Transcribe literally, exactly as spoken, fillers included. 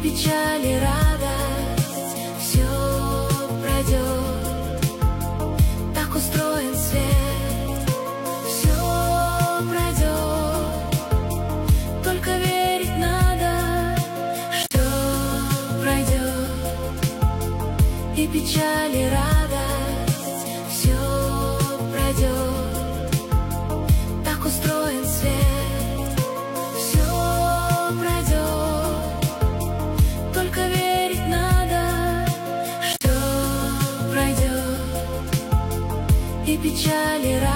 печаль, и радость, все пройдет. Так устроен свет, все пройдет. Только верить надо, что пройдет. И печаль, и радость, все пройдет. Так устроен свет, все пройдет. Только верить надо, что пройдет. И печаль, и радость.